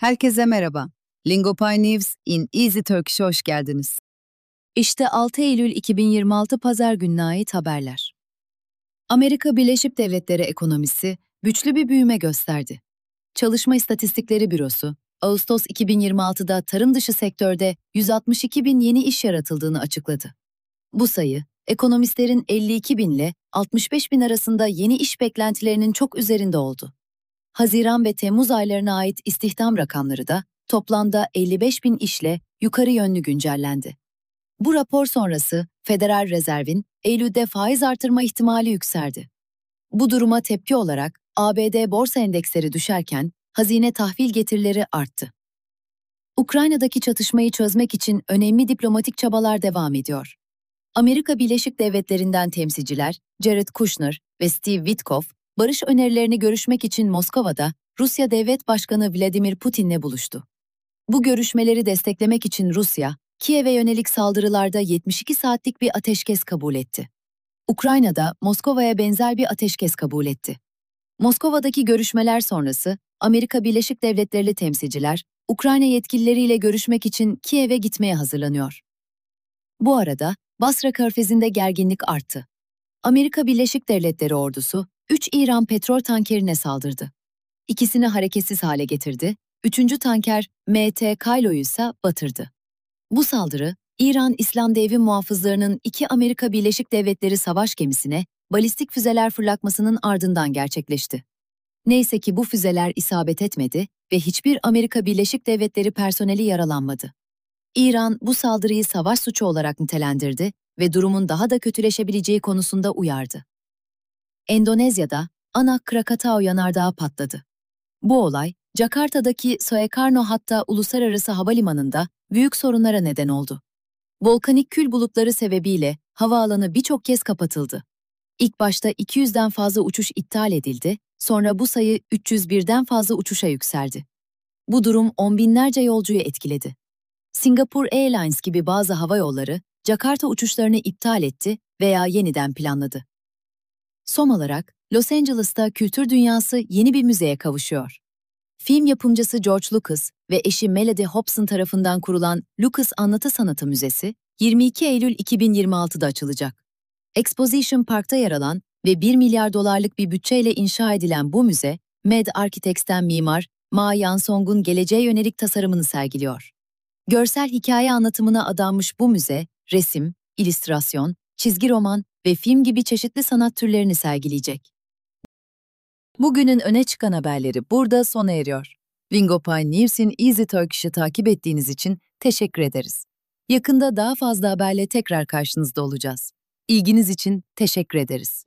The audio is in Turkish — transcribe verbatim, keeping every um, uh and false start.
Herkese merhaba. Lingopay News in Easy Turkish'e hoş geldiniz. İşte altı Eylül iki bin yirmi altı Pazar gününe ait haberler. Amerika Birleşik Devletleri ekonomisi güçlü bir büyüme gösterdi. Çalışma İstatistikleri Bürosu, Ağustos iki bin yirmi altıda tarım dışı sektörde yüz altmış iki bin yeni iş yaratıldığını açıkladı. Bu sayı, ekonomistlerin elli iki bin ile altmış beş bin arasında yeni iş beklentilerinin çok üzerinde oldu. Haziran ve Temmuz aylarına ait istihdam rakamları da toplamda elli beş bin işle yukarı yönlü güncellendi. Bu rapor sonrası Federal Rezerv'in Eylül'de faiz artırma ihtimali yükseldi. Bu duruma tepki olarak A B D borsa endeksleri düşerken hazine tahvil getirileri arttı. Ukrayna'daki çatışmayı çözmek için önemli diplomatik çabalar devam ediyor. Amerika Birleşik Devletleri'nden temsilciler Jared Kushner ve Steve Witkoff, barış önerilerini görüşmek için Moskova'da Rusya Devlet Başkanı Vladimir Putin'le buluştu. Bu görüşmeleri desteklemek için Rusya, Kiev'e yönelik saldırılarda yetmiş iki saatlik bir ateşkes kabul etti. Ukrayna da Moskova'ya benzer bir ateşkes kabul etti. Moskova'daki görüşmeler sonrası Amerika Birleşik Devletleri'li temsilciler Ukrayna yetkilileriyle görüşmek için Kiev'e gitmeye hazırlanıyor. Bu arada Basra Körfezi'nde gerginlik arttı. Amerika Birleşik Devletleri ordusu üç İran petrol tankerine saldırdı. İkisini hareketsiz hale getirdi, üçüncü tanker M T Kaylo'yu ise batırdı. Bu saldırı, İran İslam Devrim Muhafızları'nın iki Amerika Birleşik Devletleri savaş gemisine balistik füzeler fırlatmasının ardından gerçekleşti. Neyse ki bu füzeler isabet etmedi ve hiçbir Amerika Birleşik Devletleri personeli yaralanmadı. İran bu saldırıyı savaş suçu olarak nitelendirdi ve durumun daha da kötüleşebileceği konusunda uyardı. Endonezya'da Anak Krakatau yanardağı patladı. Bu olay, Jakarta'daki Soekarno-Hatta Uluslararası Havalimanı'nda büyük sorunlara neden oldu. Volkanik kül bulutları sebebiyle havaalanı birçok kez kapatıldı. İlk başta iki yüzden fazla uçuş iptal edildi, sonra bu sayı üç yüz birden fazla uçuşa yükseldi. Bu durum on binlerce yolcuyu etkiledi. Singapore Airlines gibi bazı havayolları Jakarta uçuşlarını iptal etti veya yeniden planladı. Son olarak Los Angeles'ta kültür dünyası yeni bir müzeye kavuşuyor. Film yapımcısı George Lucas ve eşi Melody Hobson tarafından kurulan Lucas Anlatı Sanatı Müzesi yirmi iki Eylül iki bin yirmi altıda açılacak. Exposition Park'ta yer alan ve bir milyar dolarlık bir bütçeyle inşa edilen bu müze, Med Architects'ten mimar Ma Yansong'un geleceğe yönelik tasarımını sergiliyor. Görsel hikaye anlatımına adanmış bu müze, resim, illüstrasyon, çizgi roman ve film gibi çeşitli sanat türlerini sergileyecek. Bugünün öne çıkan haberleri burada sona eriyor. Lingopay News'in Easy Turkish'i takip ettiğiniz için teşekkür ederiz. Yakında daha fazla haberle tekrar karşınızda olacağız. İlginiz için teşekkür ederiz.